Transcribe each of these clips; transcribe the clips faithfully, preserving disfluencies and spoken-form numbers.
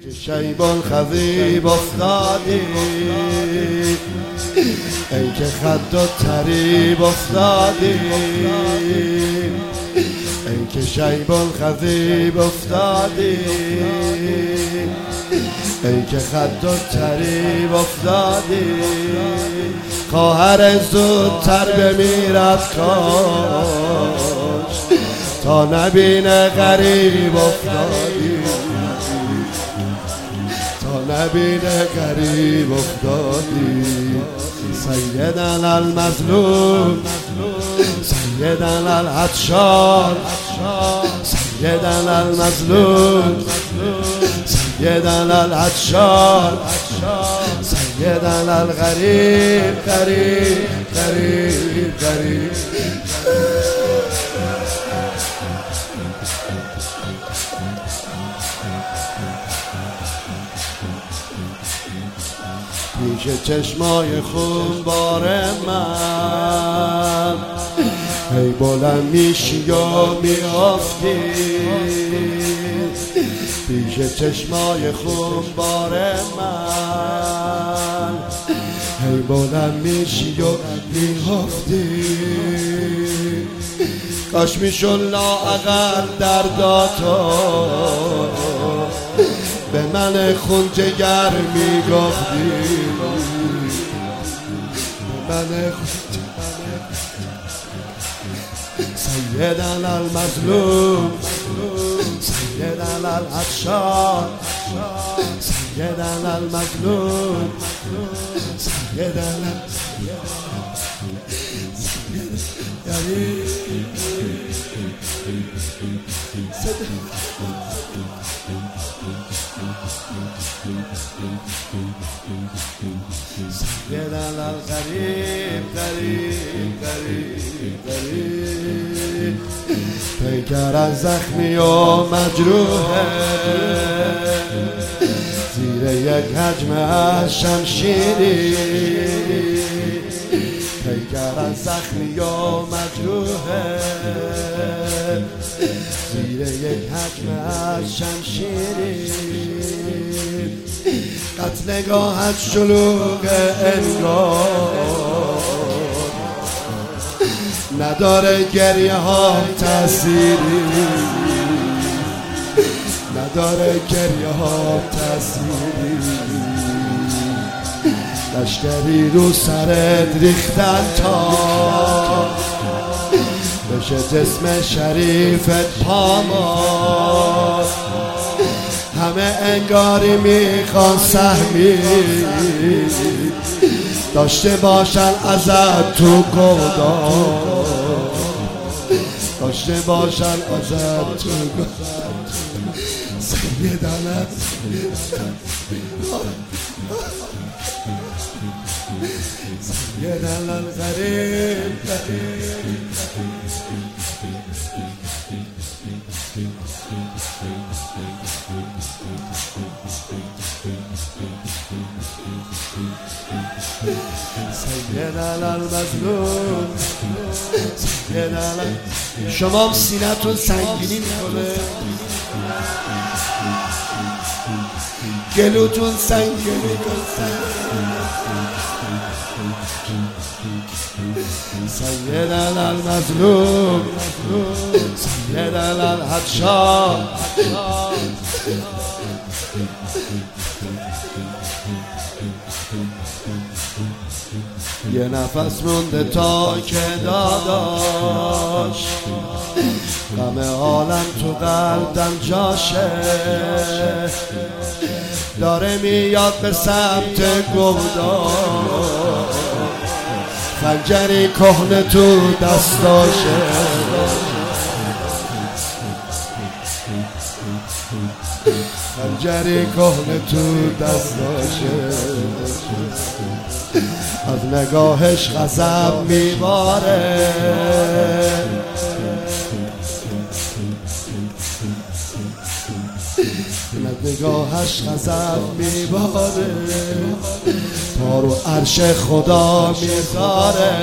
شیبان خضیب افتادی، ای که خد و طریب افتادی، ای که شیبان خضیب افتادی، ای که خد و طریب افتادی. خواهر زودتر بمیرد کاش تا نبینه غریب افتادی، تا نبینه غریب افتادی. سیدنا المظلوم، سیدنا العطشان، سیدنا المظلوم، سیدنا العطشان، سیدنا الغریب، غریب غریب غریب. پیش چشمای خونبار من ای بلند میشی و میافتی، پیش چشمای خونبار من ای بلند میشی و میافتی. کاش میشد لااقل درداتو به من خون جگر میگفتی، به من خون سیدنا المظلوم، سیدنا العطشان، سیدنا المظلوم، سیدنا سیدنا الغریب، غریب غریب غریب. پیکرت زخمی و مجروحه زیر یک حجم از شمشیری، پیکرت زخمی و مجروحه زیر یک حجم از شمشیری. قتلگاهت شلوغ انگار نداره، گریه ها تأثیری نداره، گریه ها تأثیری. لشکری رو سرت ریختن تا بشه جسم شریفت پامال، همه انگاری میخوان سهمی داشته باشن ازت تو گودار، داشته باشن ازت تو گودار. سیدنا سیدنا الغریب، سیدنا المظلوم، سیدنا. شما هم سینه‌تون سنگینی میکنه، گلوتون سنگینی میکنه. سیدنا المظلوم، سیدنا العطشان، یه نفس مونده تا که داداش غم عالم تو قلبم جاشه، داره میاد به سمت گودار، خنجری کهنه تو دستاشه، خنجری کهنه تو دستاشه. از نگاهش غضب میباره، از نگاهش غضب میباره، تا رو عرش خدا میذاره.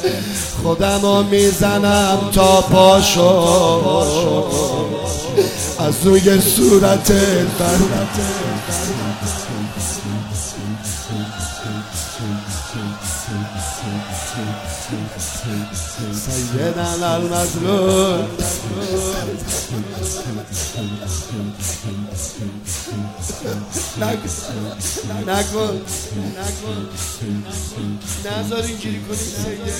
خودمو میزنم تا پاشو از روی صورت بر سیدنا المظلوم نکن نکن نذار اینجوری کنی سید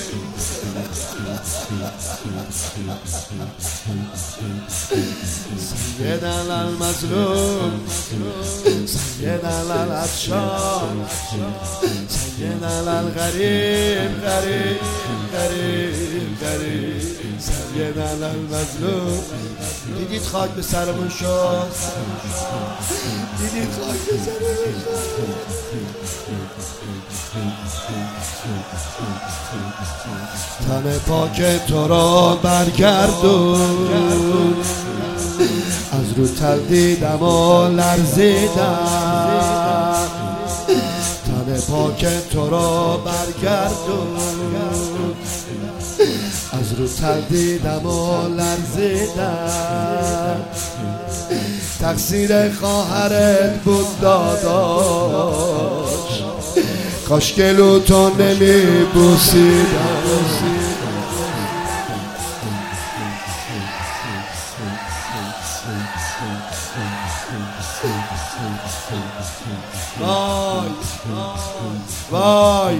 سیدنا المظلوم سیدنا العطشان سیدنا الغریب غریب غریب غریب سیدنا المظلوم. دیدید خاک به سرمون شد، دیدید خاک به سرمون شد. تن پاک تو را برگردون، از رو تل دیدم و لرزیدم. تن پاک تو را برگردون، از رو تل دیدم و لرزیدم. تقصیر خواهرت بود داداش، کاش که لوتو نمی بوسیدم. وای وای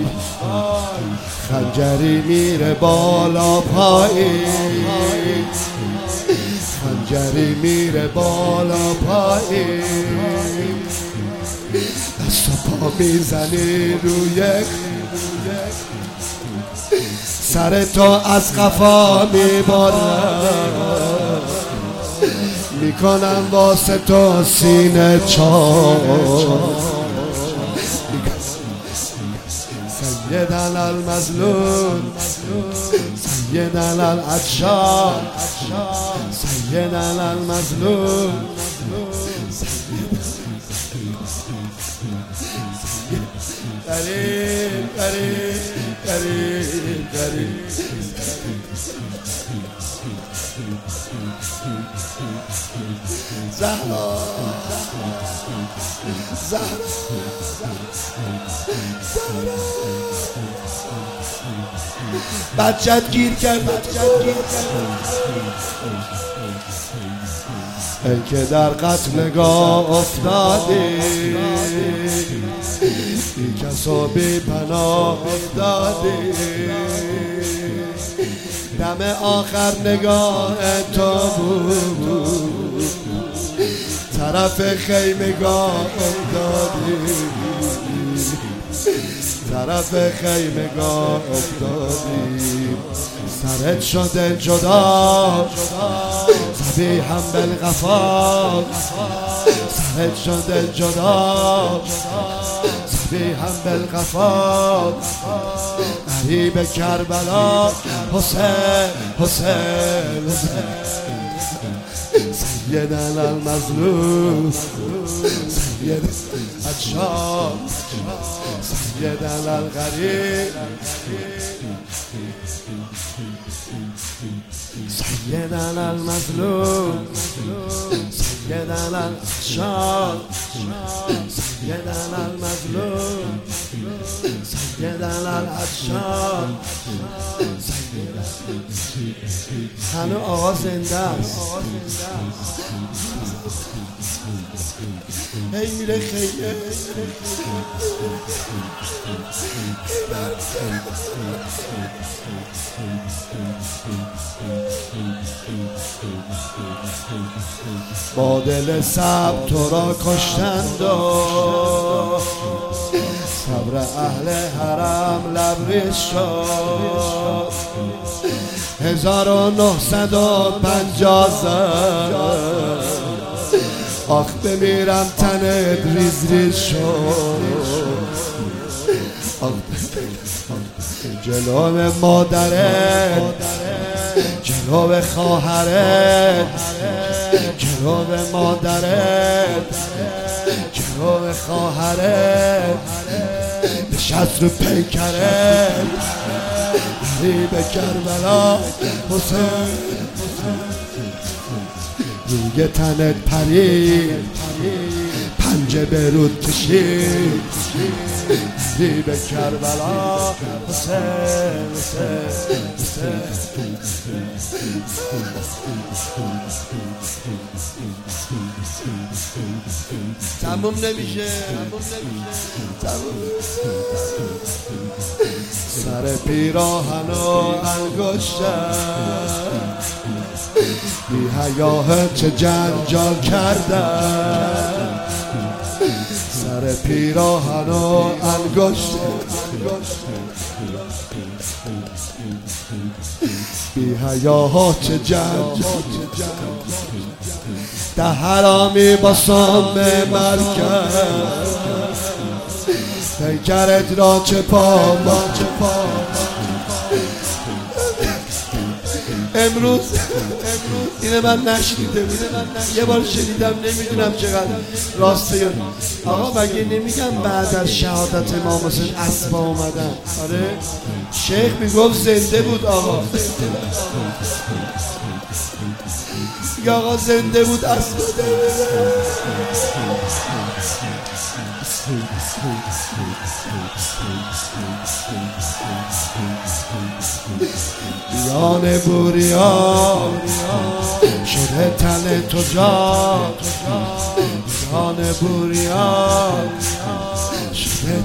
خنجری میره بالا پایین، خنجری میره بالا پایین. دست و پا میزنی روی سر تو از قفا میبارم، میکنم واسه تو سینه چار. سیدنا المظلوم سیدنا العطشان سیدنا المظلوم. قریب قریب قریب قریب زهرا زهرا بچت گیر کرد، ای که در قتلگاه افتادی، بی کس و بی پناه افتادی. دم آخر نگاه تو بود، طرف خیمگاه افتادی، طرف خیمگاه افتادی. سرت شده جدا ذبیحا بالغفار، سرت شده جدا ذبیحا بالغفار. غریب کربلا حسین حسین حسین. سیدنا المظلوم سیدنا العطشان سیدنا الغریب سیدنا المظلوم سیدنا العطشان سیدنا المظلوم سیدنا العطشان. هنو آقا زنده است، هی میره خیلی با دل صبر تو را کشتند و صبر اهل حرم لبریز شد. هزار و نهصد و پنجاه زن آخ بمیرم تنت ریز ریز شد. جلو مادرت جلو خواهرت جلو مادرت جلو خواهرت نشست رو پیکرت. غریب کربلا حسین روی تنت پرید پنجه به رود کشید علی به کربلا حسین حسین تموم نمیشه سر پیراهن و انگشتم بی حیاه چه جنجال کردم سر پیراهن و انگشتم بی حیاه چه جنجال ده حرامی با سام مرکز پیکرت را چه پا امروز اینه من نشنیده بودم یه بار شنیدم نمیدونم چقدر راسته. آقا مگه نمیگم بعد از شهادت امام حسین اسبا اومدن؟ آره شیخ میگفت زنده بود آقا میگه آقا زنده بود اسبا بیان بوریان شده تل تو جا بیان بوریان شده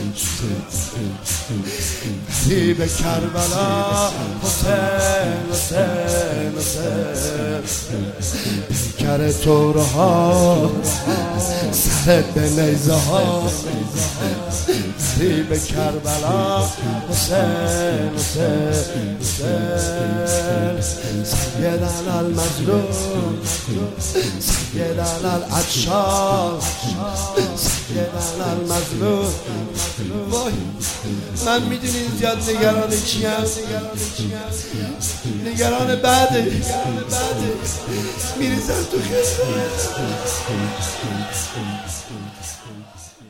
علی به کربلا حسین حسین حسین پیکر توره ها سرت به نیزه ها علی به کربلا حسین حسین حسین سیدنا المظلوم سیدنا العطشان سیدنا المظلوم. وای من میدونی زیاد نگران چیم؟ نگران بعده میریزم تو خیلی